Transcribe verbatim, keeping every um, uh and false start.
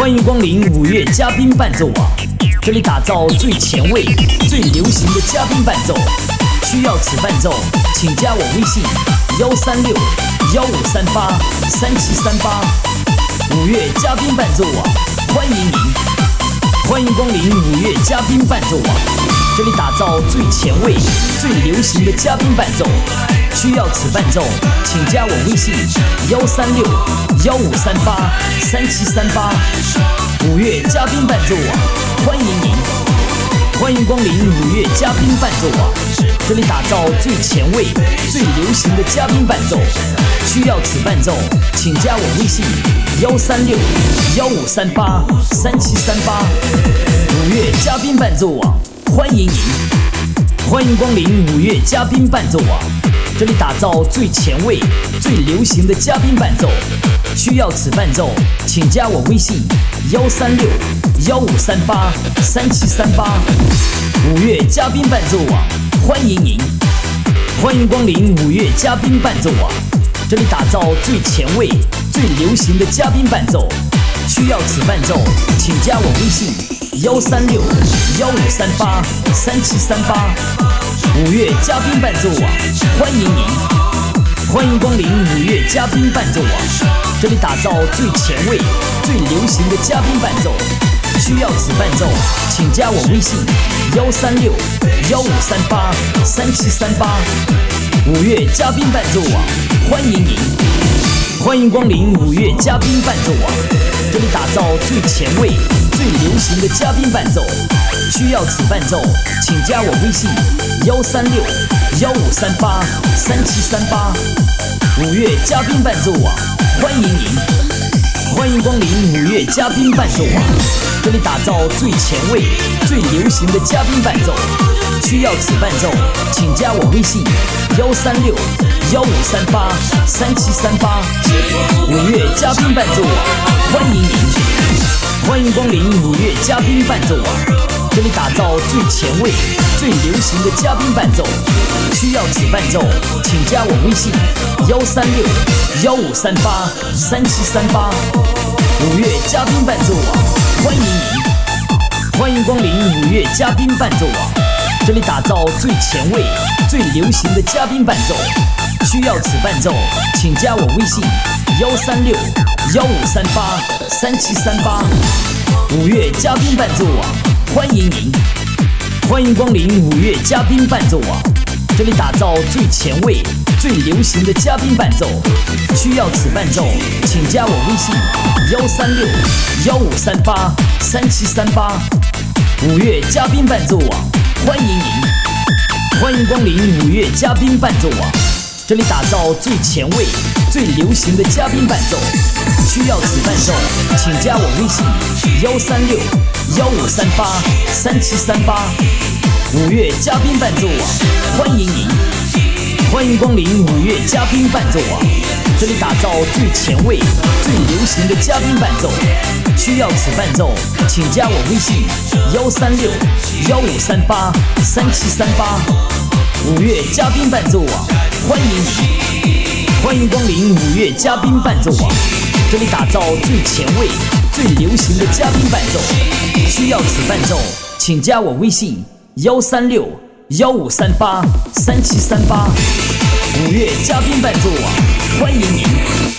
欢迎光临五月嘉宾伴奏网，这里打造最前卫、最流行的嘉宾伴奏。需要此伴奏，请加我微信幺三六幺五三八三七三八。五月嘉宾伴奏网，欢迎您！欢迎光临五月嘉宾伴奏网，这里打造最前卫、最流行的嘉宾伴奏。需要此伴奏，请加我微信幺三六幺五三八三七三八。五月嘉宾伴奏网，欢迎您！欢迎光临五月嘉宾伴奏网，这里打造最前卫、最流行的嘉宾伴奏。需要此伴奏，请加我微信幺三六幺五三八三七三八。五月嘉宾伴奏网，欢迎您！欢迎光临五月嘉宾伴奏网，这里打造最前卫、最流行的嘉宾伴奏。需要此伴奏，请加我微信幺三六幺五三八三七三八。五月嘉宾伴奏网，欢迎您！欢迎光临五月嘉宾伴奏网，这里打造最前卫、最流行的嘉宾伴奏。需要此伴奏，请加我微信幺三六幺五三八三七三八。五月嘉宾伴奏网，欢迎您！欢迎光临五月嘉宾伴奏网，这里打造最前卫、最流行的嘉宾伴奏。需要此伴奏，请加我微信幺三六幺五三八三七三八。五月嘉宾伴奏网，欢迎您！欢迎光临五月嘉宾伴奏网，这里打造最前卫、最流行的嘉宾伴奏。需要此伴奏，请加我微信幺三六幺五三八三七三八。五月嘉宾伴奏网，欢迎您！欢迎光临五月嘉宾伴奏网，这里打造最前卫、最流行的嘉宾伴奏。需要此伴奏，请加我微信幺三六幺五三八三七三八。五月嘉宾伴奏网，欢迎您！欢迎光临五月嘉宾伴奏网，这里打造最前卫、最流行的嘉宾伴奏。需要此伴奏，请加我微信幺三六幺五三八三七三八。五月嘉宾伴奏网，欢迎您！欢迎光临五月嘉宾伴奏网，这里打造最前卫、最流行的嘉宾伴奏。需要此伴奏，请加我微信幺三六幺五三八三七三八。五月嘉宾伴奏网，欢迎您！欢迎光临五月嘉宾伴奏网，这里打造最前卫、最流行的嘉宾伴奏。需要此伴奏，请加我微信幺三六幺五三八三七三八。五月嘉宾伴奏网，欢迎您！欢迎光临五月嘉宾伴奏网，这里打造最前卫、最流行的嘉宾伴奏。需要此伴奏，请加我微信幺三六幺五三八三七三八。五月嘉宾伴奏网，欢迎您！欢迎光临五月嘉宾伴奏网，这里打造最前卫、最流行的嘉宾伴奏。需要此伴奏，请加我微信幺三六幺五三八三七三八。五月嘉宾伴奏网，欢迎您！欢迎光临五月嘉宾伴奏网，这里打造最前卫、最流行的嘉宾伴奏。需要此伴奏，请加我微信幺三六幺五三八三七三八。五月嘉宾伴奏网，欢迎您！